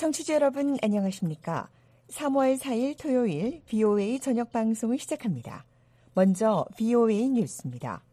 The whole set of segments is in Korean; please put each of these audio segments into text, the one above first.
청취자 여러분 안녕하십니까? 3월 4일 토요일 VOA 저녁 방송을 시작합니다. 먼저 VOA 뉴스입니다.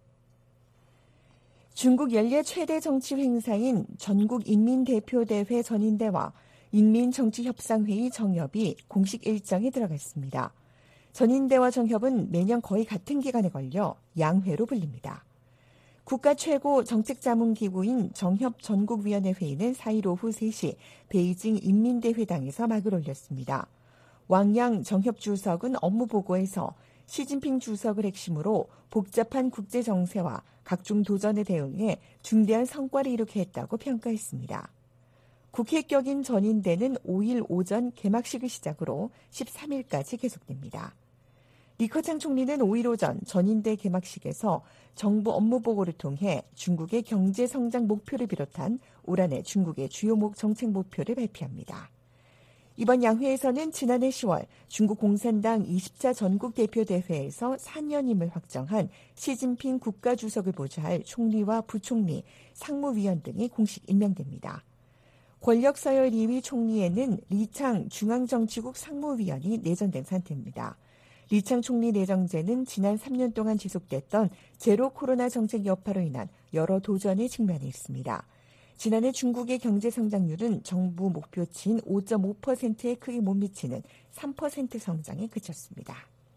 중국 연례 최대 정치 행사인 전국인민대표대회 전인대와 인민정치협상회의 정협이 공식 일정에 들어갔습니다. 전인대와 정협은 매년 거의 같은 기간에 걸려 양회로 불립니다. 국가 최고 정책자문기구인 정협 전국위원회 회의는 4일 오후 3시 베이징 인민대회당에서 막을 올렸습니다. 왕양 정협 주석은 업무보고에서 시진핑 주석을 핵심으로 복잡한 국제정세와 각종 도전에 대응해 중대한 성과를 이루게 했다고 평가했습니다. 국회격인 전인대는 5일 오전 개막식을 시작으로 13일까지 계속됩니다. 리커창 총리는 5일 오전 전인대 개막식에서 정부 업무보고를 통해 중국의 경제성장 목표를 비롯한 올 한해 중국의 주요 정책 목표를 발표합니다. 이번 양회에서는 지난해 10월 중국 공산당 20차 전국대표대회에서 4년임을 확정한 시진핑 국가주석을 보좌할 총리와 부총리, 상무위원 등이 공식 임명됩니다. 권력서열 2위 총리에는 리창 중앙정치국 상무위원이 내정된 상태입니다. 리창 총리 내정제는 지난 3년 동안 지속됐던 제로 코로나 정책 여파로 인한 여러 도전에 직면해 있습니다. 지난해 중국의 경제 성장률은 정부 목표치인 5.5%에 크게 못 미치는 3% 성장에 그쳤습니다.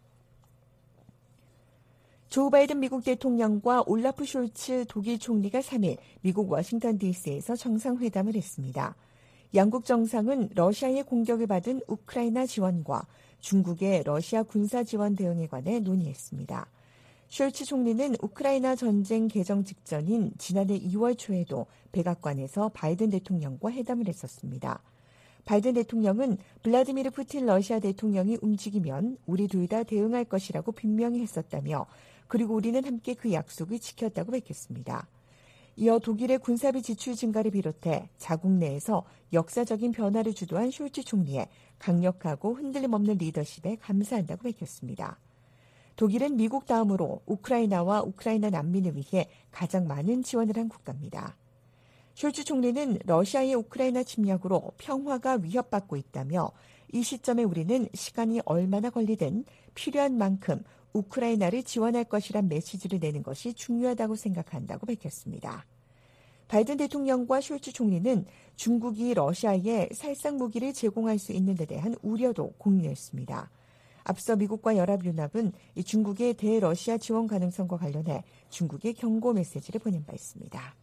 조 바이든 미국 대통령과 올라프 숄츠 독일 총리가 3일 미국 워싱턴 DC에서 정상회담을 했습니다. 양국 정상은 러시아의 공격을 받은 우크라이나 지원과 중국의 러시아 군사 지원 대응에 관해 논의했습니다. 숄츠 총리는 우크라이나 전쟁 개정 직전인 지난해 2월 초에도 백악관에서 바이든 대통령과 회담을 했었습니다. 바이든 대통령은 블라디미르 푸틴 러시아 대통령이 움직이면 우리 둘 다 대응할 것이라고 분명히 했었다며 그리고 우리는 함께 그 약속을 지켰다고 밝혔습니다. 이어 독일의 군사비 지출 증가를 비롯해 자국 내에서 역사적인 변화를 주도한 숄츠 총리의 강력하고 흔들림 없는 리더십에 감사한다고 밝혔습니다. 독일은 미국 다음으로 우크라이나와 우크라이나 난민을 위해 가장 많은 지원을 한 국가입니다. 숄츠 총리는 러시아의 우크라이나 침략으로 평화가 위협받고 있다며 이 시점에 우리는 시간이 얼마나 걸리든 필요한 만큼 우크라이나를 지원할 것이란 메시지를 내는 것이 중요하다고 생각한다고 밝혔습니다. 바이든 대통령과 숄츠 총리는 중국이 러시아에 살상 무기를 제공할 수 있는 데 대한 우려도 공유했습니다. 앞서 미국과 연합연합은 중국의 대러시아 지원 가능성과 관련해 중국에 경고 메시지를 보낸 바 있습니다.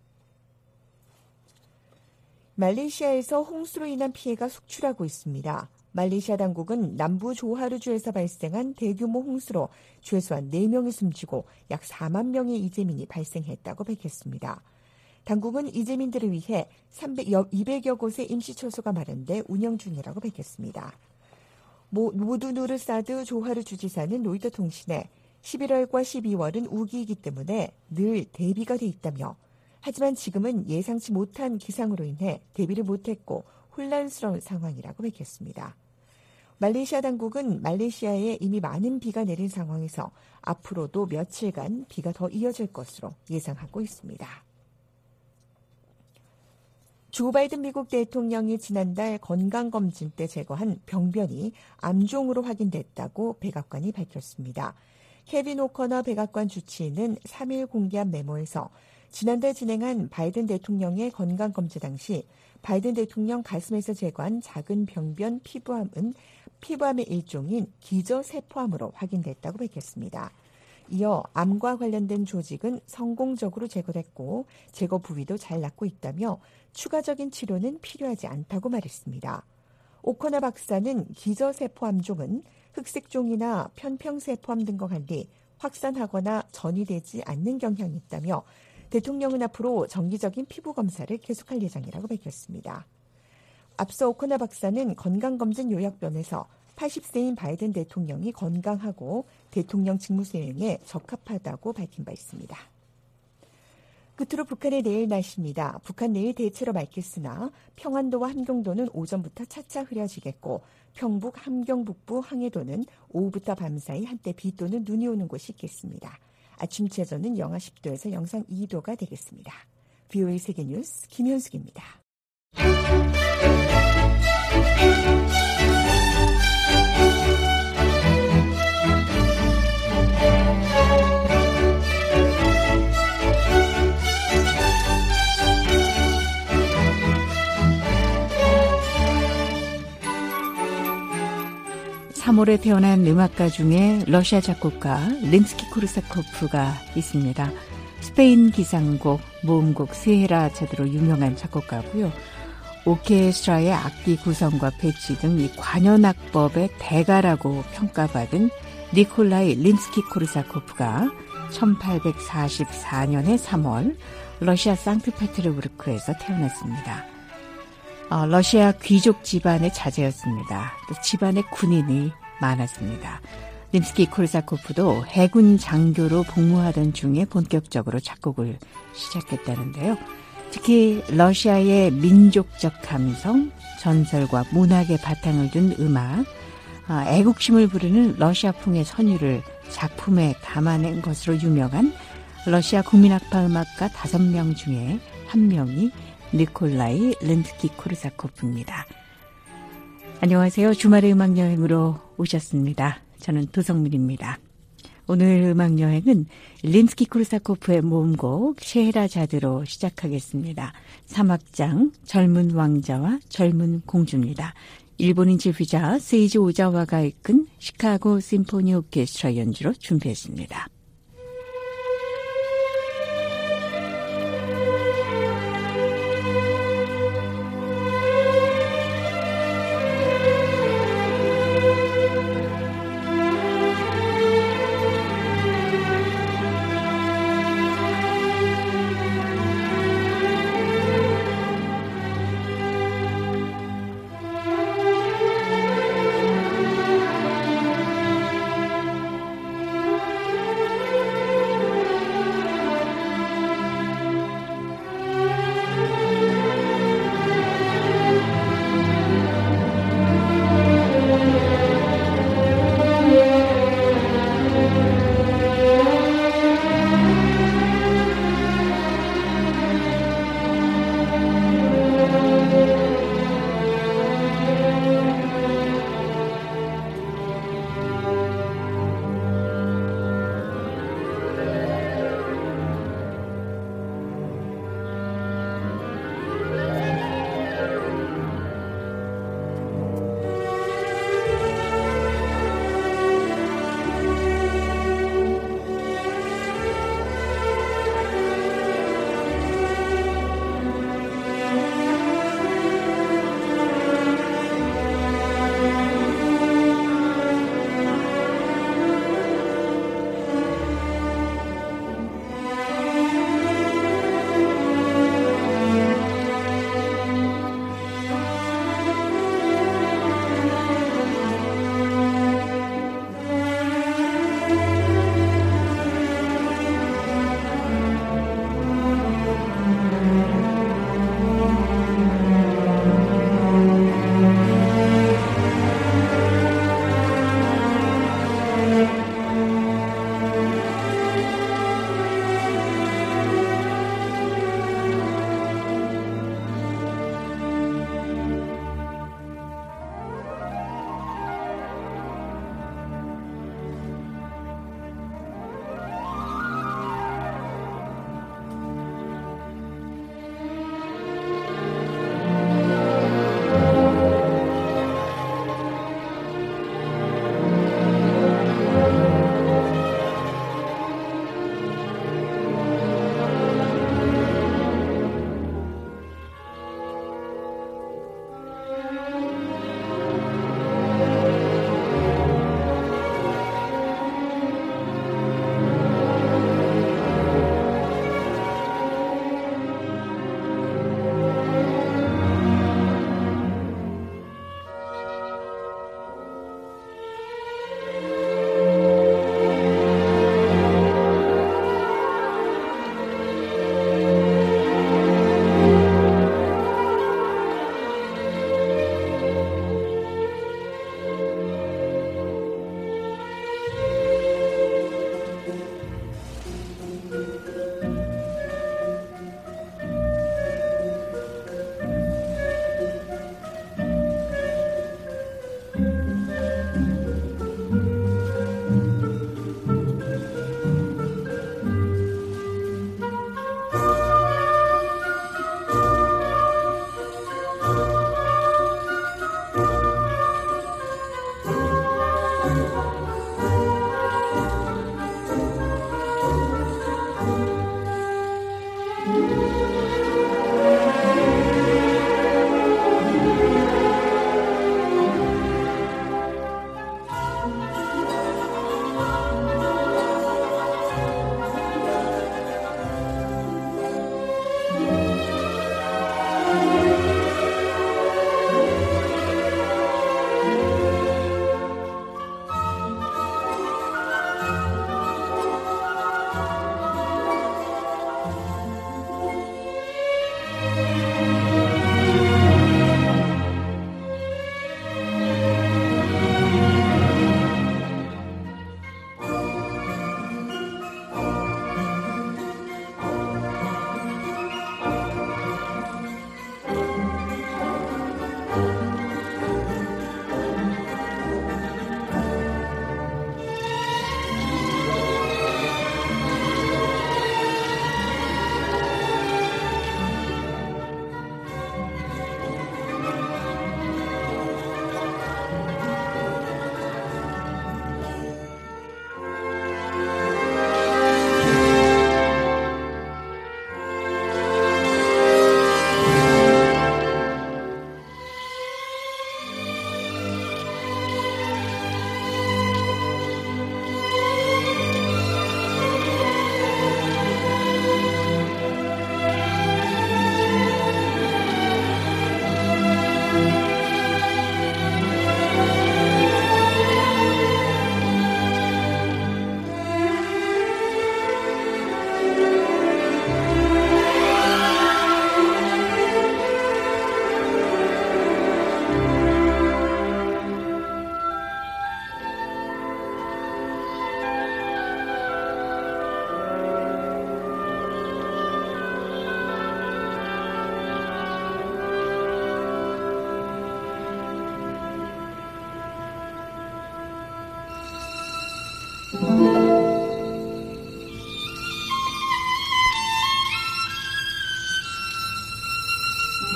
말레이시아에서 홍수로 인한 피해가 속출하고 있습니다. 말레이시아 당국은 남부 조하르주에서 발생한 대규모 홍수로 최소한 4명이 숨지고 약 4만 명의 이재민이 발생했다고 밝혔습니다. 당국은 이재민들을 위해 200여 곳의 임시처소가 마련돼 운영 중이라고 밝혔습니다. 모두누르사드 조하르 주지사는 로이터 통신에 11월과 12월은 우기이기 때문에 늘 대비가 돼 있다며 하지만 지금은 예상치 못한 기상으로 인해 대비를 못했고 혼란스러운 상황이라고 밝혔습니다. 말레이시아 당국은 말레이시아에 이미 많은 비가 내린 상황에서 앞으로도 며칠간 비가 더 이어질 것으로 예상하고 있습니다. 조 바이든 미국 대통령이 지난달 건강검진 때 제거한 병변이 암종으로 확인됐다고 백악관이 밝혔습니다. 케빈 오커너 백악관 주치의는 3일 공개한 메모에서 지난달 진행한 바이든 대통령의 건강검진 당시 바이든 대통령 가슴에서 제거한 작은 병변 피부암의 일종인 기저세포암으로 확인됐다고 밝혔습니다. 이어 암과 관련된 조직은 성공적으로 제거됐고 제거 부위도 잘 낫고 있다며 추가적인 치료는 필요하지 않다고 말했습니다. 오커나 박사는 기저세포암종은 흑색종이나 편평세포암 등과 달리 확산하거나 전이되지 않는 경향이 있다며 대통령은 앞으로 정기적인 피부 검사를 계속할 예정이라고 밝혔습니다. 앞서 오커나 박사는 건강검진 요약본에서 80세인 바이든 대통령이 건강하고 대통령 직무 수행에 적합하다고 밝힌 바 있습니다. 끝으로 북한의 내일 날씨입니다. 북한 내일 대체로 맑겠으나 평안도와 함경도는 오전부터 차차 흐려지겠고 평북, 함경 북부, 항해도는 오후부터 밤사이 한때 비 또는 눈이 오는 곳이 있겠습니다. 아침 최저는 영하 10도에서 영상 2도가 되겠습니다. VOA 세계뉴스 김현숙입니다. 3월에 태어난 음악가 중에 러시아 작곡가 림스키-코르사코프가 있습니다. 스페인 기상곡, 모음곡 스헤라 제도로 유명한 작곡가고요. 오케스트라의 악기 구성과 배치 등 이 관현악법의 대가라고 평가받은 니콜라이 림스키-코르사코프가 1844년의 3월 러시아 상트페테르부르크에서 태어났습니다. 러시아 귀족 집안의 자제였습니다. 또 집안에 군인이 많았습니다. 림스키-코르사코프도 해군 장교로 복무하던 중에 본격적으로 작곡을 시작했다는데요. 특히 러시아의 민족적 감성, 전설과 문학의 바탕을 둔 음악, 애국심을 부르는 러시아풍의 선율을 작품에 담아낸 것으로 유명한 러시아 국민악파 음악가 5명 중에 한 명이 니콜라이 림스키-코르사코프입니다. 안녕하세요. 주말의 음악여행으로 오셨습니다. 저는 도성민입니다. 오늘 음악여행은 림스키-코르사코프의 모음곡 셰헤라자드로 시작하겠습니다. 3악장 젊은 왕자와 젊은 공주입니다. 일본인 지휘자 세이지 오자와가 이끈 시카고 심포니 오케스트라 연주로 준비했습니다.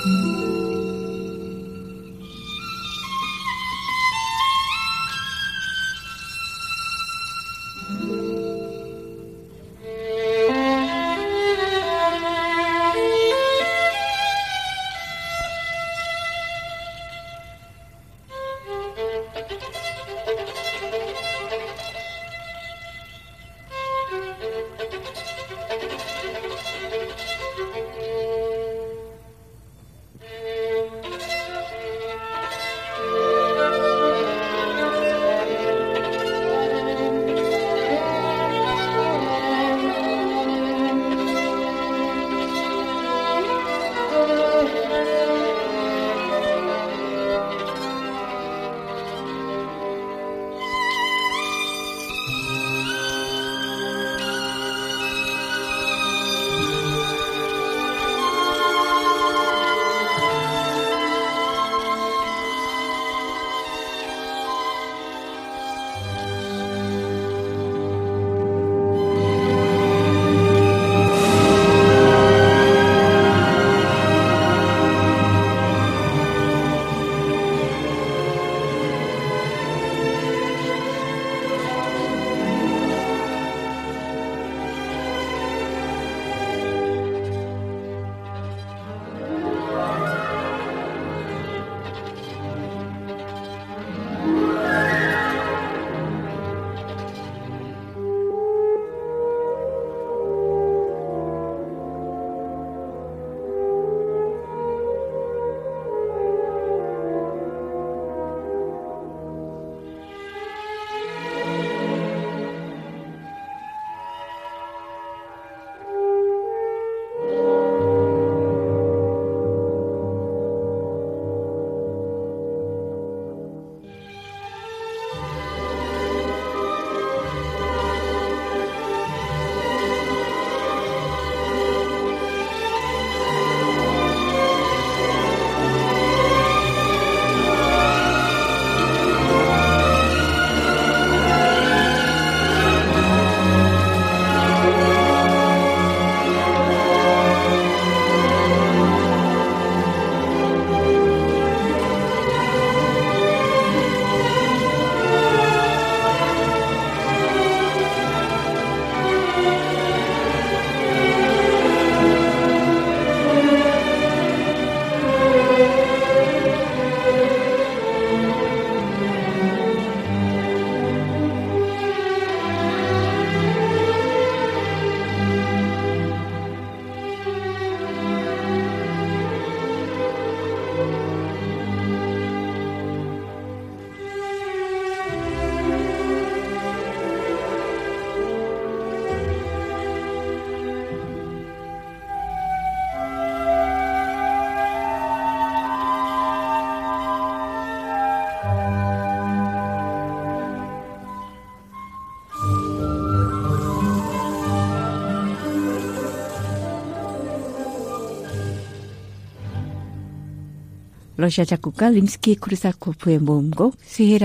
러시아 작곡가 림스키-코르사코프의 모음곡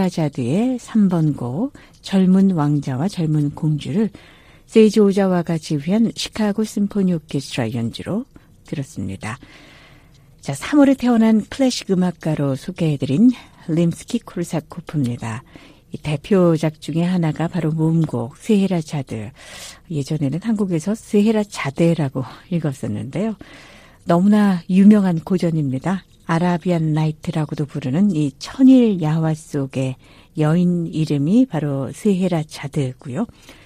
스헤라자드의 3번 곡 젊은 왕자와 젊은 공주를 세이지 오자와가 지휘한 시카고 심포니 오케스트라 연주로 들었습니다. 자, 3월에 태어난 클래식 음악가로 소개해드린 림스키-코르사코프입니다. 이 대표작 중에 하나가 바로 모음곡 스헤라자드. 예전에는 한국에서 스헤라자데라고 읽었었는데요. 너무나 유명한 고전입니다. 아라비안 나이트라고도 부르는 이 천일 야화 속의 여인 이름이 바로 스헤라자드고요.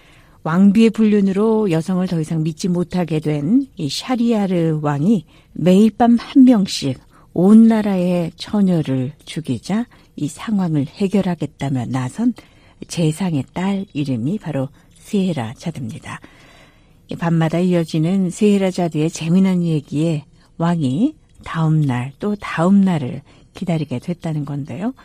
왕비의 불륜으로 여성을 더 이상 믿지 못하게 된 이 샤리아르 왕이 매일 밤 한 명씩 온 나라의 처녀를 죽이자 이 상황을 해결하겠다며 나선 재상의 딸 이름이 바로 스헤라자드입니다. 밤마다 이어지는 스헤라자드의 재미난 얘기에 왕이 다음 날 또 다음 날을 기다리게 됐다는 건데요.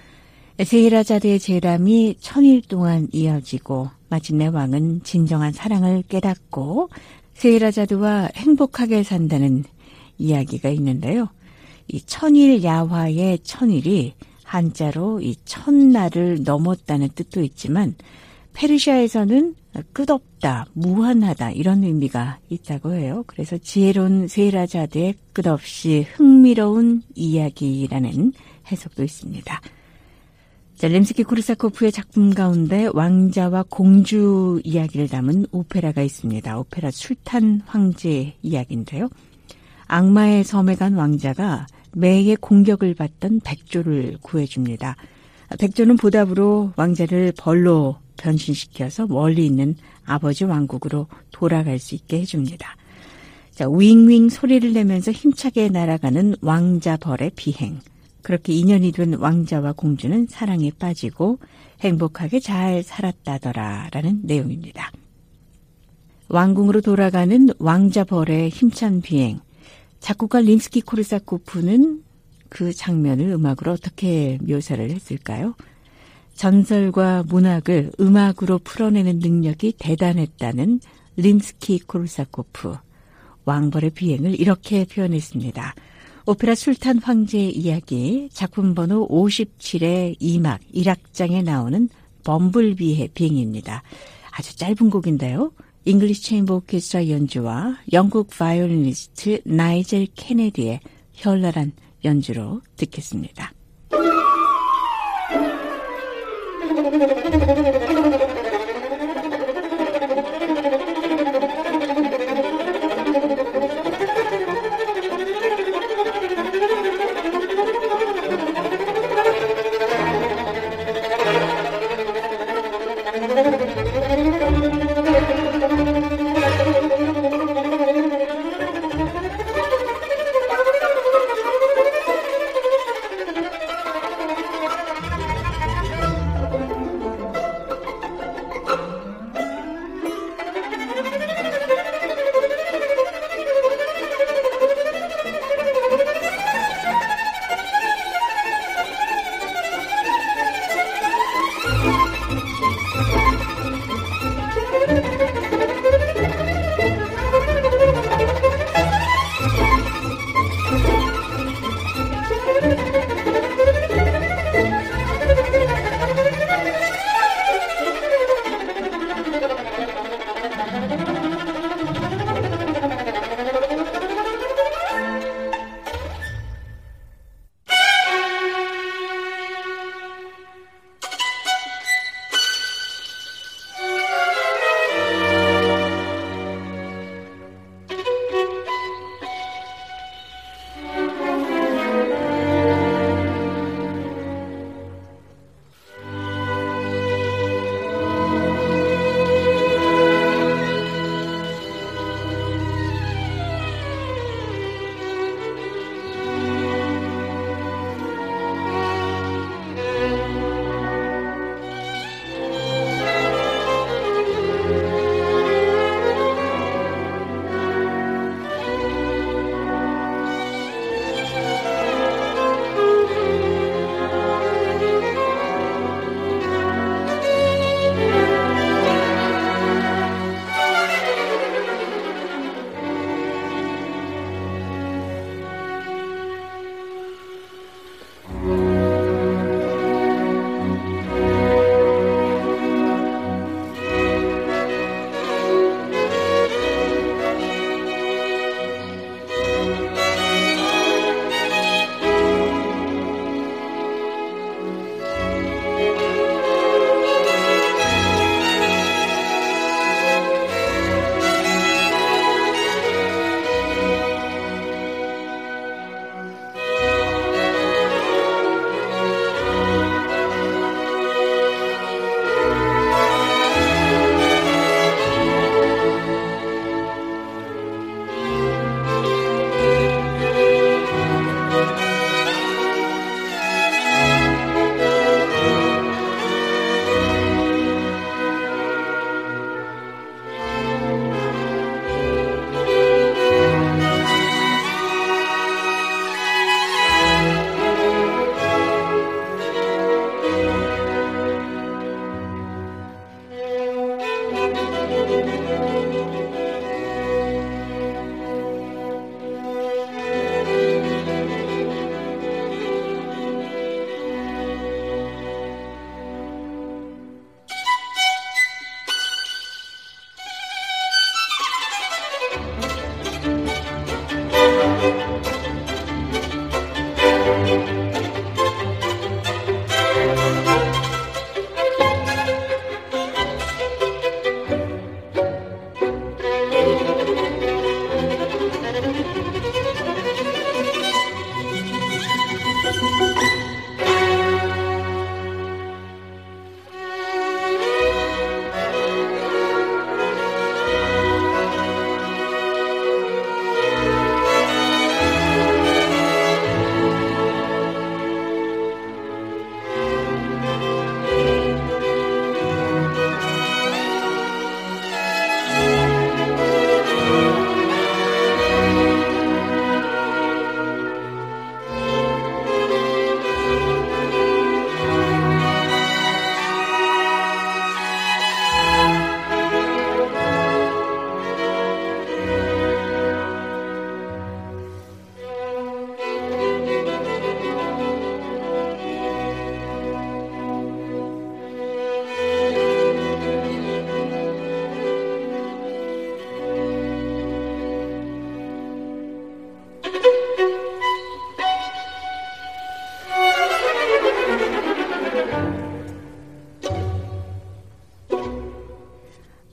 스헤라자드의 재람이 1000일 동안 이어지고 마침내 왕은 진정한 사랑을 깨닫고 스헤라자드와 행복하게 산다는 이야기가 있는데요. 이 1000일 야화의 1000일이 한자로 이 1000날을 넘었다는 뜻도 있지만 페르시아에서는 끝없다, 무한하다 이런 의미가 있다고 해요. 그래서 지혜로운 스헤라자드의 끝없이 흥미로운 이야기라는 해석도 있습니다. 자, 렘스키-코르사코프의 작품 가운데 왕자와 공주 이야기를 담은 오페라가 있습니다. 오페라 술탄 황제 이야기인데요. 악마의 섬에 간 왕자가 매의 공격을 받던 백조를 구해줍니다. 백조는 보답으로 왕자를 벌로 변신시켜서 멀리 있는 아버지 왕국으로 돌아갈 수 있게 해줍니다. 자, 윙윙 소리를 내면서 힘차게 날아가는 왕자 벌의 비행. 그렇게 인연이 된 왕자와 공주는 사랑에 빠지고 행복하게 잘 살았다더라라는 내용입니다. 왕궁으로 돌아가는 왕자 벌의 힘찬 비행. 작곡가 림스키-코르사코프는 그 장면을 음악으로 어떻게 묘사를 했을까요? 전설과 문학을 음악으로 풀어내는 능력이 대단했다는 림스키-코르사코프. 왕벌의 비행을 이렇게 표현했습니다. 오페라 술탄 황제의 이야기 작품 번호 57의 2막 1악장에 나오는 범블비의 비행입니다. 아주 짧은 곡인데요. 잉글리시 체인버 오케스트라 연주와 영국 바이올리니스트 나이젤 케네디의 현란한 연주로 듣겠습니다.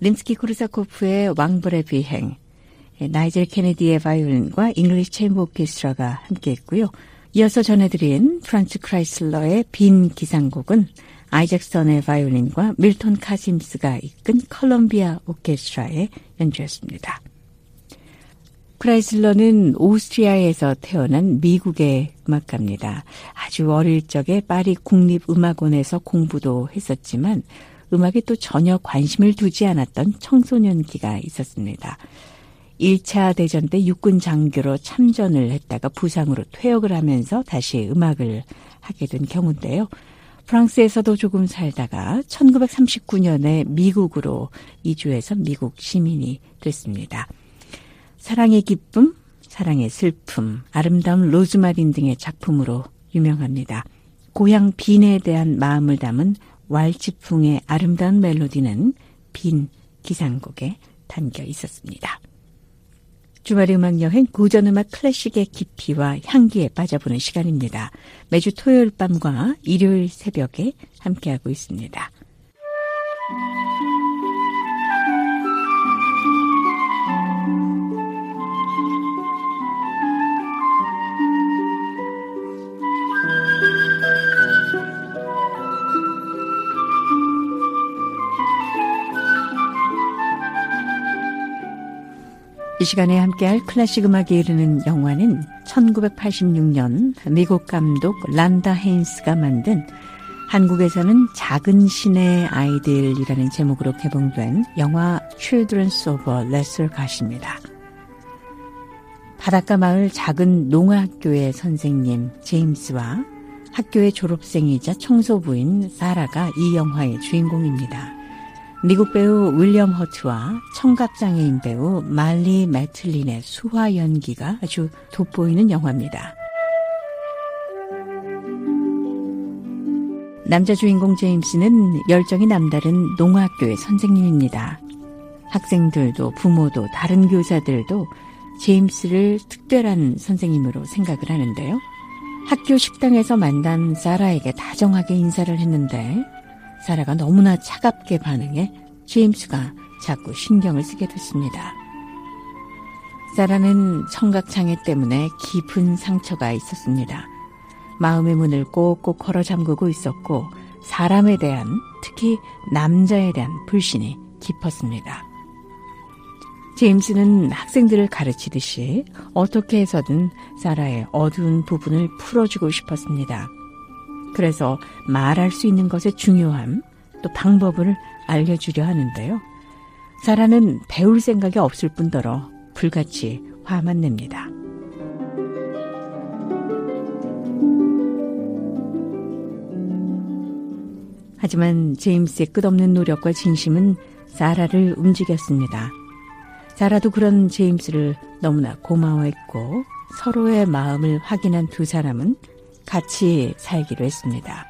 림스키-코르사코프의 왕벌의 비행, 나이젤 케네디의 바이올린과 잉글리시 챔버 오케스트라가 함께했고요. 이어서 전해드린 프란츠 크라이슬러의 빈 기상곡은 아이잭슨의 바이올린과 밀턴 카심스가 이끈 컬럼비아 오케스트라의 연주였습니다. 크라이슬러는 오스트리아에서 태어난 미국의 음악가입니다. 아주 어릴 적에 파리 국립음악원에서 공부도 했었지만 음악에 또 전혀 관심을 두지 않았던 청소년기가 있었습니다. 1차 대전 때 육군 장교로 참전을 했다가 부상으로 퇴역을 하면서 다시 음악을 하게 된 경우인데요. 프랑스에서도 조금 살다가 1939년에 미국으로 이주해서 미국 시민이 됐습니다. 사랑의 기쁨, 사랑의 슬픔, 아름다운 로즈마린 등의 작품으로 유명합니다. 고향 빈에 대한 마음을 담은 왈츠풍의 아름다운 멜로디는 빈 기상곡에 담겨 있었습니다. 주말의 음악여행 고전음악 클래식의 깊이와 향기에 빠져보는 시간입니다. 매주 토요일 밤과 일요일 새벽에 함께하고 있습니다. 이 시간에 함께할 클래식 음악에 이르는 영화는 1986년 미국 감독 란다 헤인스가 만든 한국에서는 작은 신의 아이들이라는 제목으로 개봉된 영화 Children's of Lesser God입니다. 바닷가 마을 작은 농아학교의 선생님 제임스와 학교의 졸업생이자 청소부인 사라가 이 영화의 주인공입니다. 미국 배우 윌리엄 허트와 청각장애인 배우 말리 매틀린의 수화 연기가 아주 돋보이는 영화입니다. 남자 주인공 제임스는 열정이 남다른 농학교의 선생님입니다. 학생들도 부모도 다른 교사들도 제임스를 특별한 선생님으로 생각을 하는데요. 학교 식당에서 만난 사라에게 다정하게 인사를 했는데 사라가 너무나 차갑게 반응해 제임스가 자꾸 신경을 쓰게 됐습니다. 사라는 청각장애 때문에 깊은 상처가 있었습니다. 마음의 문을 꼭꼭 걸어 잠그고 있었고 사람에 대한, 특히 남자에 대한 불신이 깊었습니다. 제임스는 학생들을 가르치듯이 어떻게 해서든 사라의 어두운 부분을 풀어주고 싶었습니다. 그래서 말할 수 있는 것의 중요함, 또 방법을 알려주려 하는데요. 사라는 배울 생각이 없을 뿐더러 불같이 화만 냅니다. 하지만 제임스의 끝없는 노력과 진심은 사라를 움직였습니다. 사라도 그런 제임스를 너무나 고마워했고 서로의 마음을 확인한 두 사람은 같이 살기로 했습니다.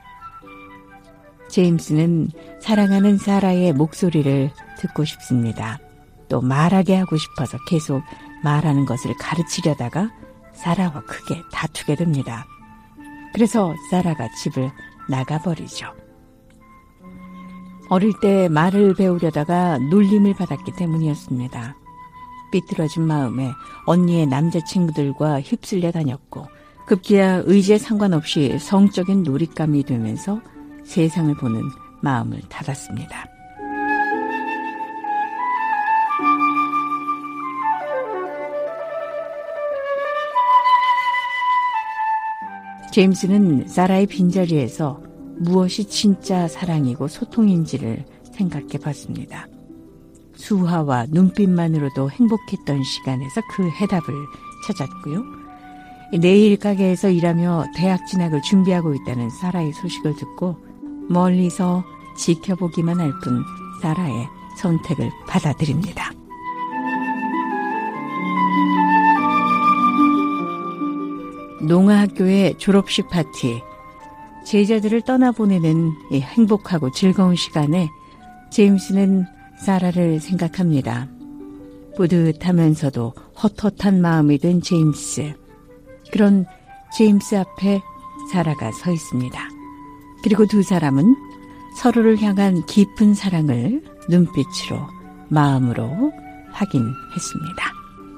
제임스는 사랑하는 사라의 목소리를 듣고 싶습니다. 또 말하게 하고 싶어서 계속 말하는 것을 가르치려다가 사라와 크게 다투게 됩니다. 그래서 사라가 집을 나가버리죠. 어릴 때 말을 배우려다가 놀림을 받았기 때문이었습니다. 삐뚤어진 마음에 언니의 남자친구들과 휩쓸려 다녔고 급기야 의지에 상관없이 성적인 놀잇감이 되면서 세상을 보는 마음을 닫았습니다. 제임스는 사라의 빈자리에서 무엇이 진짜 사랑이고 소통인지를 생각해 봤습니다. 수화와 눈빛만으로도 행복했던 시간에서 그 해답을 찾았고요. 내일 가게에서 일하며 대학 진학을 준비하고 있다는 사라의 소식을 듣고 멀리서 지켜보기만 할 뿐 사라의 선택을 받아들입니다. 농아학교의 졸업식 파티, 제자들을 떠나보내는 이 행복하고 즐거운 시간에 제임스는 사라를 생각합니다. 뿌듯하면서도 헛헛한 마음이 든 제임스. 그런 제임스 앞에 사라가 서 있습니다. 그리고 두 사람은 서로를 향한 깊은 사랑을 눈빛으로 마음으로 확인했습니다.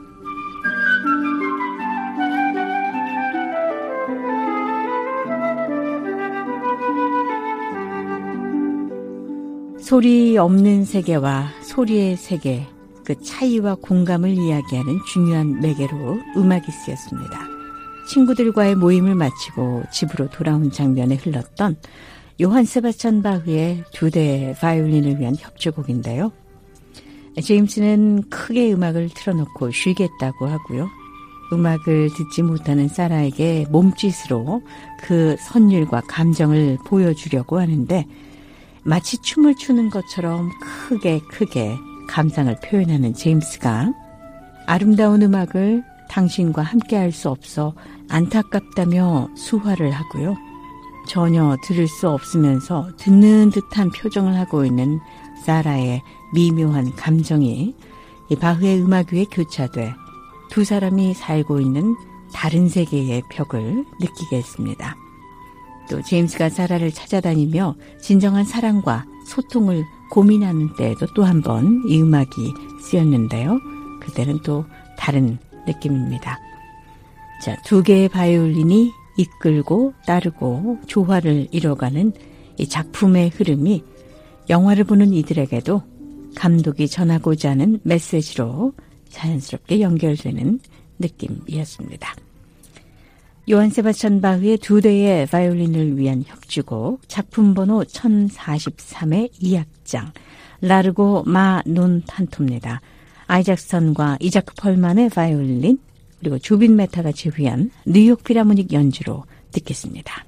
소리 없는 세계와 소리의 세계, 그 차이와 공감을 이야기하는 중요한 매개로 음악이 쓰였습니다. 친구들과의 모임을 마치고 집으로 돌아온 장면에 흘렀던 요한 세바스찬 바흐의 2대의 바이올린을 위한 협주곡인데요. 제임스는 크게 음악을 틀어놓고 쉬겠다고 하고요. 음악을 듣지 못하는 사라에게 몸짓으로 그 선율과 감정을 보여주려고 하는데 마치 춤을 추는 것처럼 크게 감상을 표현하는 제임스가 아름다운 음악을 당신과 함께할 수 없어 안타깝다며 수화를 하고요. 전혀 들을 수 없으면서 듣는 듯한 표정을 하고 있는 사라의 미묘한 감정이 이 바흐의 음악 위에 교차돼 두 사람이 살고 있는 다른 세계의 벽을 느끼게 했습니다. 또 제임스가 사라를 찾아다니며 진정한 사랑과 소통을 고민하는 때에도 또 한 번 이 음악이 쓰였는데요. 그때는 또 다른 느낌입니다. 자, 2개의 바이올린이 이끌고 따르고 조화를 이뤄가는 이 작품의 흐름이 영화를 보는 이들에게도 감독이 전하고자 하는 메시지로 자연스럽게 연결되는 느낌이었습니다. 요한 세바스찬 바흐의 2대의 바이올린을 위한 협주곡 작품 번호 1043의 2악장 라르고 마 논 탄토입니다. 아이작스턴과 이자크 펄만의 바이올린 그리고 조빈 메타가 지휘한 뉴욕 필하모닉 연주로 듣겠습니다.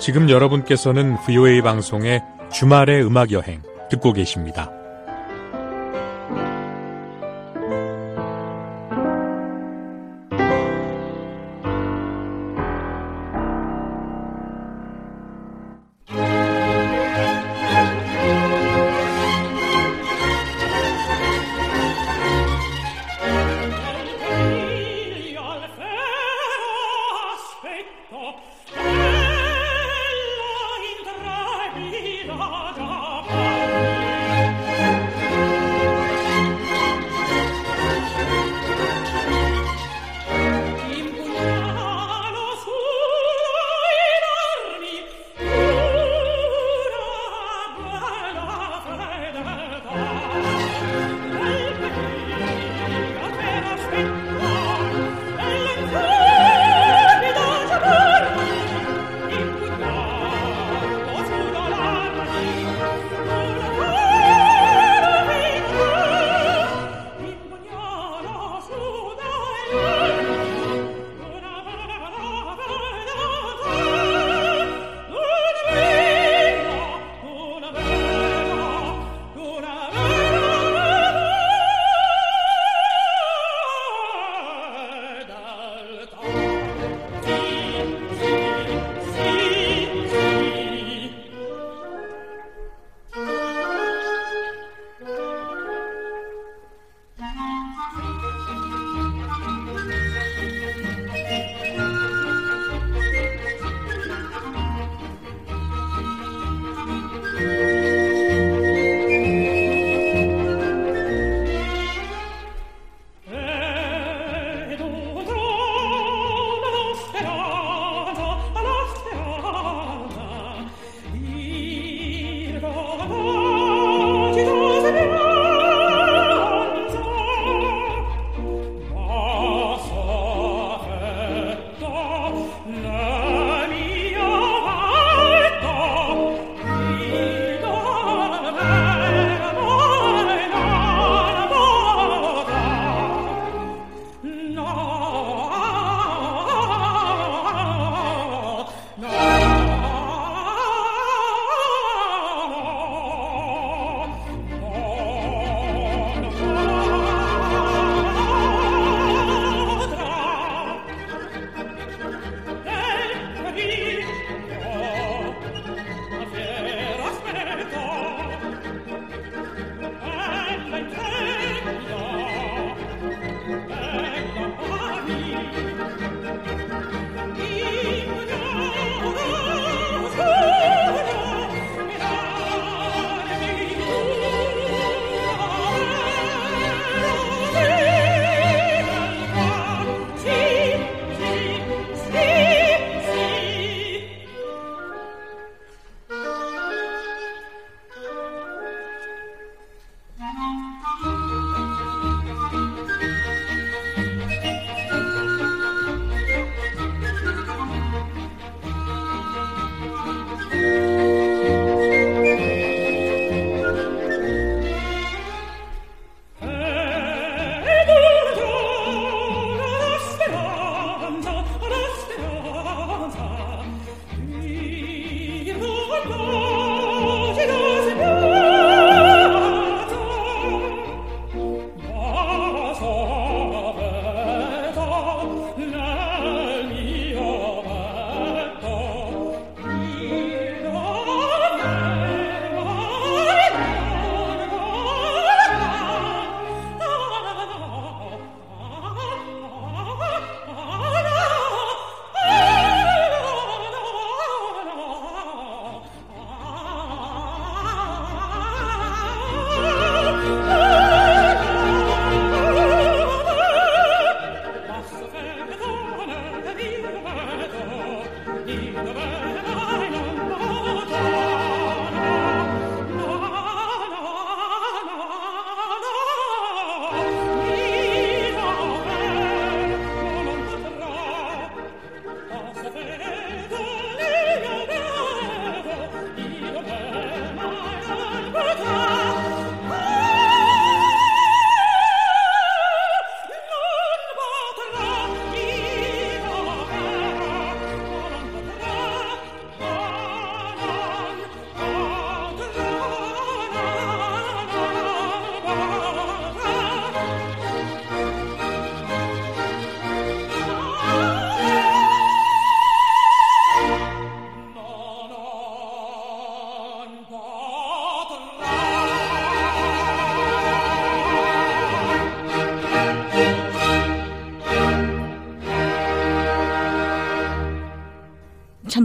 지금 여러분께서는 VOA 방송의 주말의 음악여행 듣고 계십니다.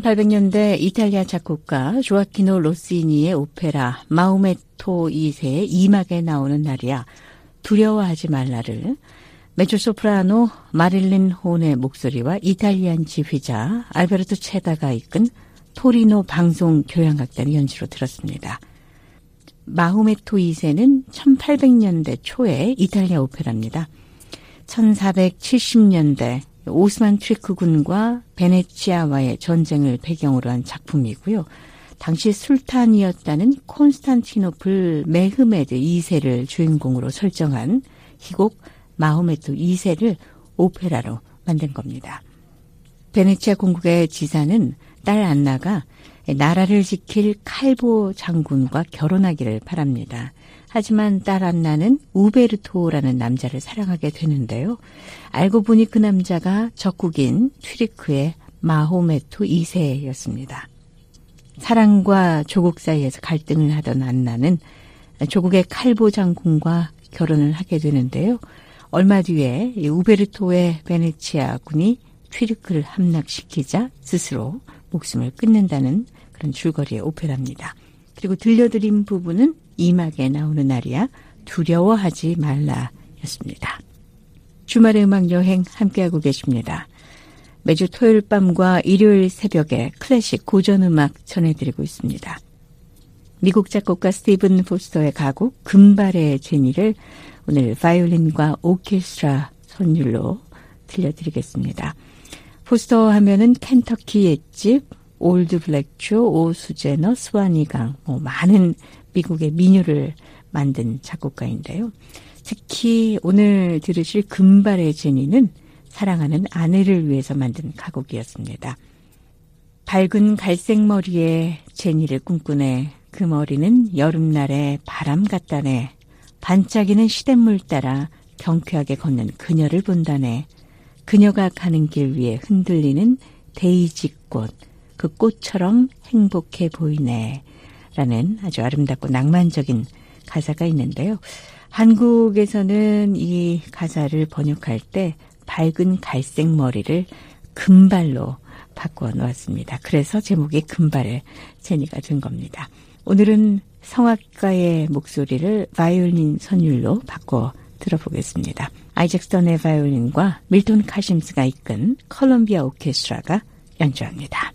1800년대 이탈리아 작곡가 조아키노 로시니의 오페라 마우메토 2세의 2막에 나오는 날이야 두려워하지 말라를 메조소프라노 마릴린 혼의 목소리와 이탈리안 지휘자 알베르토 체다가 이끈 토리노 방송 교향악단의 연주로 들었습니다. 마우메토 2세는 1800년대 초의 이탈리아 오페라입니다. 1470년대 오스만 튀르크 군과 베네치아와의 전쟁을 배경으로 한 작품이고요. 당시 술탄이었다는 콘스탄티노플 메흐메드 2세를 주인공으로 설정한 희곡 마호메토 2세를 오페라로 만든 겁니다. 베네치아 공국의 지사는 딸 안나가 나라를 지킬 칼보 장군과 결혼하기를 바랍니다. 하지만 딸 안나는 우베르토라는 남자를 사랑하게 되는데요. 알고 보니 그 남자가 적국인 튀르크의 마호메토 2세였습니다. 사랑과 조국 사이에서 갈등을 하던 안나는 조국의 칼보 장군과 결혼을 하게 되는데요. 얼마 뒤에 우베르토의 베네치아 군이 튀르크를 함락시키자 스스로 목숨을 끊는다는 그런 줄거리의 오페라입니다. 그리고 들려드린 부분은 2막에 나오는 날이야 두려워하지 말라였습니다. 주말의 음악 여행 함께하고 계십니다. 매주 토요일 밤과 일요일 새벽에 클래식 고전 음악 전해드리고 있습니다. 미국 작곡가 스티븐 포스터의 가곡 금발의 제니를 오늘 바이올린과 오케스트라 선율로 들려드리겠습니다. 포스터 하면은 켄터키 옛집, 올드 블랙조, 오수제너, 스와니강 많은 미국의 민요를 만든 작곡가인데요. 특히 오늘 들으실 금발의 제니는 사랑하는 아내를 위해서 만든 가곡이었습니다. 밝은 갈색 머리에 제니를 꿈꾸네. 그 머리는 여름날의 바람 같다네. 반짝이는 시냇물 따라 경쾌하게 걷는 그녀를 본다네. 그녀가 가는 길 위에 흔들리는 데이지꽃. 그 꽃처럼 행복해 보이네. 라는 아주 아름답고 낭만적인 가사가 있는데요. 한국에서는 이 가사를 번역할 때 밝은 갈색 머리를 금발로 바꿔 놓았습니다. 그래서 제목이 금발의 제니가 된 겁니다. 오늘은 성악가의 목소리를 바이올린 선율로 바꿔 들어보겠습니다. 아이잭 스턴의 바이올린과 밀톤 카심스가 이끈 컬럼비아 오케스트라가 연주합니다.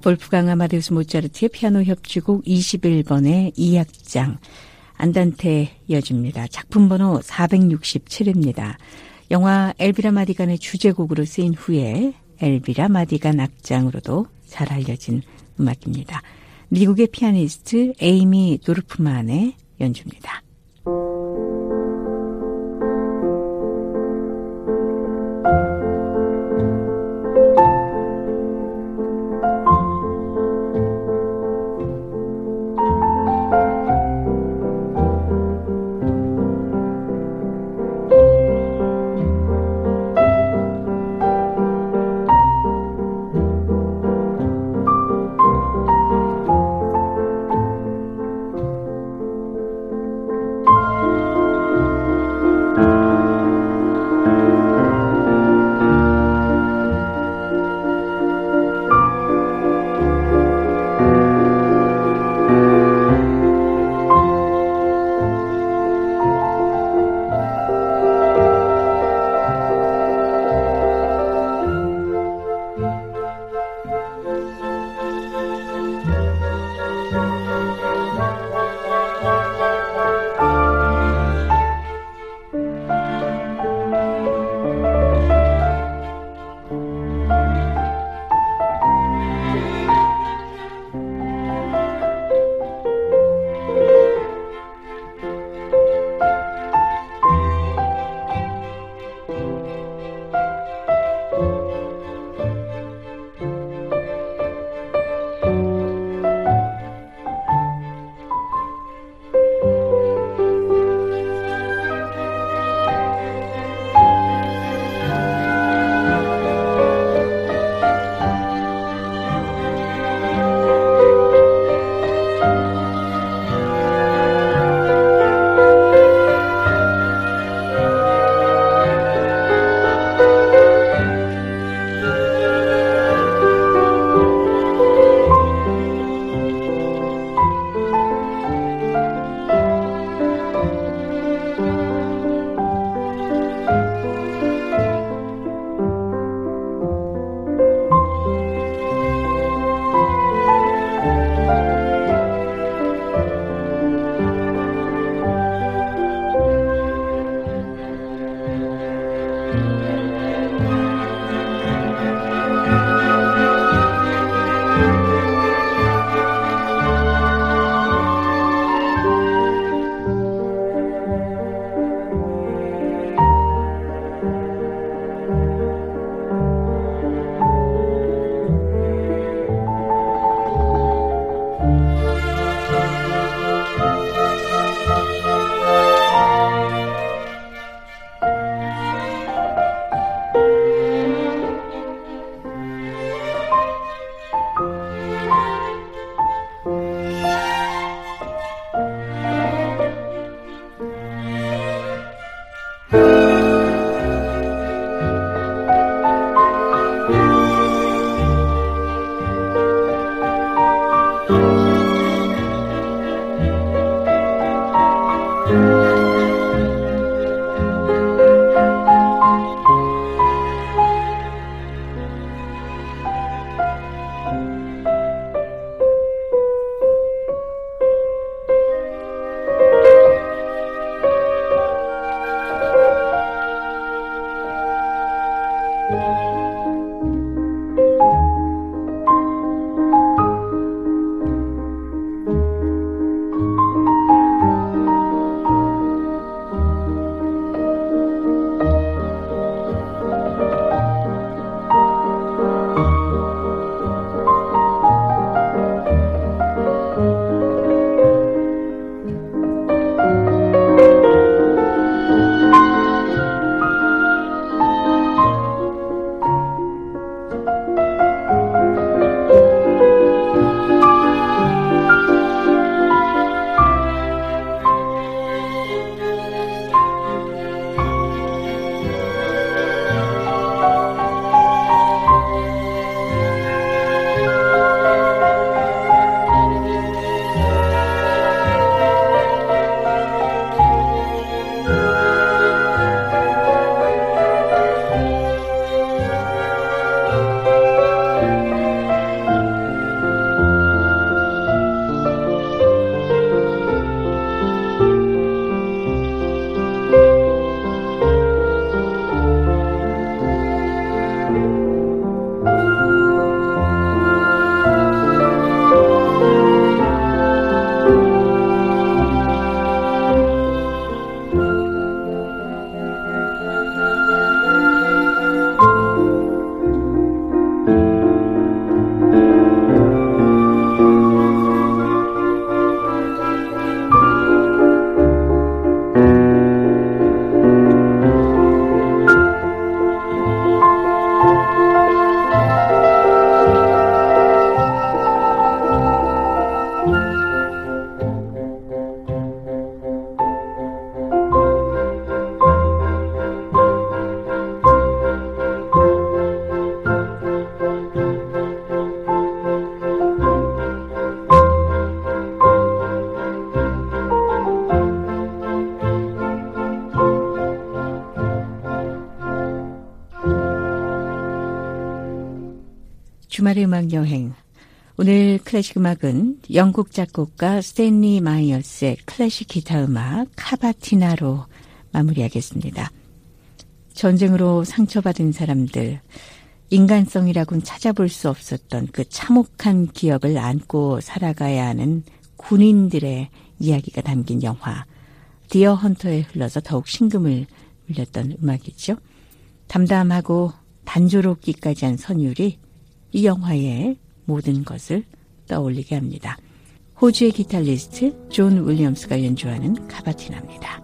볼프강 아마데우스 모차르트의 피아노 협주곡 21번의 2악장 안단테 여주입니다. 작품 번호 467입니다. 영화 엘비라 마디간의 주제곡으로 쓰인 후에 엘비라 마디간 악장으로도 잘 알려진 음악입니다. 미국의 피아니스트 에이미 도르프만의 연주입니다. 주말의 음악 여행. 오늘 클래식 음악은 영국 작곡가 스탠리 마이어스의 클래식 기타 음악 카바티나로 마무리하겠습니다. 전쟁으로 상처받은 사람들, 인간성이라고는 찾아볼 수 없었던 그 참혹한 기억을 안고 살아가야 하는 군인들의 이야기가 담긴 영화 디어 헌터에 흘러서 더욱 심금을 울렸던 음악이죠. 담담하고 단조롭기까지 한 선율이 이 영화의 모든 것을 떠올리게 합니다. 호주의 기타리스트 존 윌리엄스가 연주하는 카바티나입니다.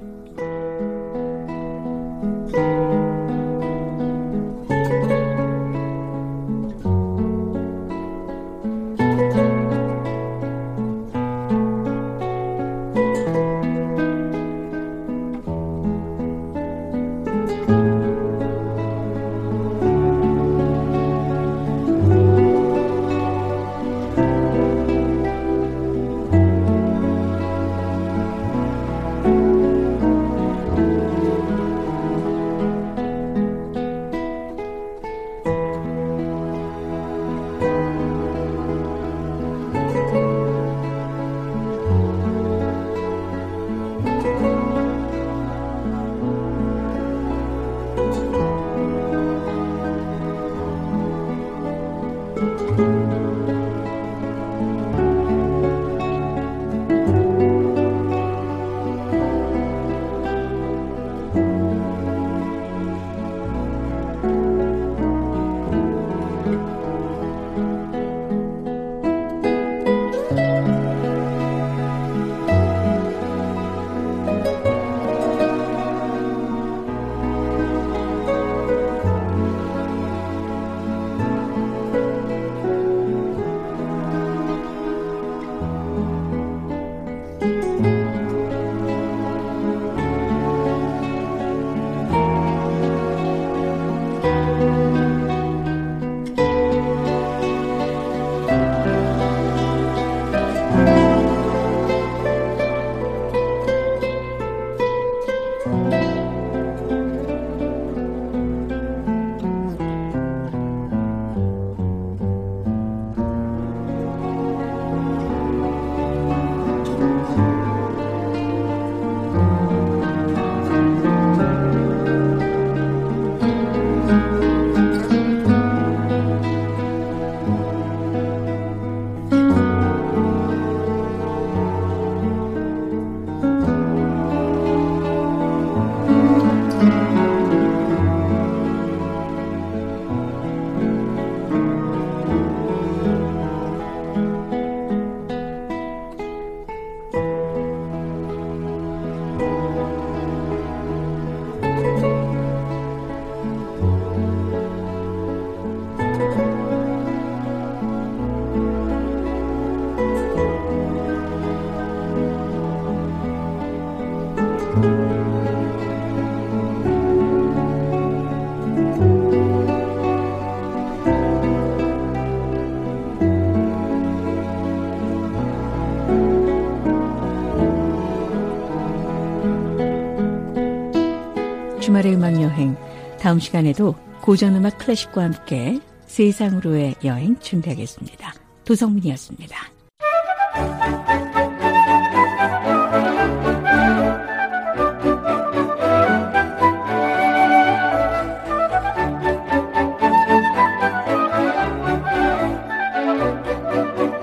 주말의 음악 여행, 다음 시간에도 고전음악 클래식과 함께 세상으로의 여행 준비하겠습니다. 도성민이었습니다.